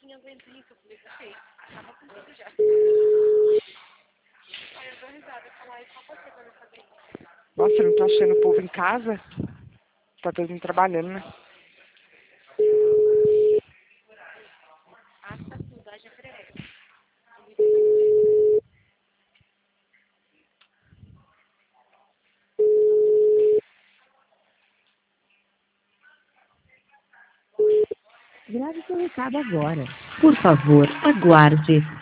nem aguento isso. Eu falei, ok, acaba comigo já. Aí eu dou risada e falo, só você pra não fazer isso. Nossa, eu não tô achando o povo em casa? Tá todo mundo trabalhando, né? Hasta tudo, haja preguiça. Grave seu recado agora. Por favor, aguarde.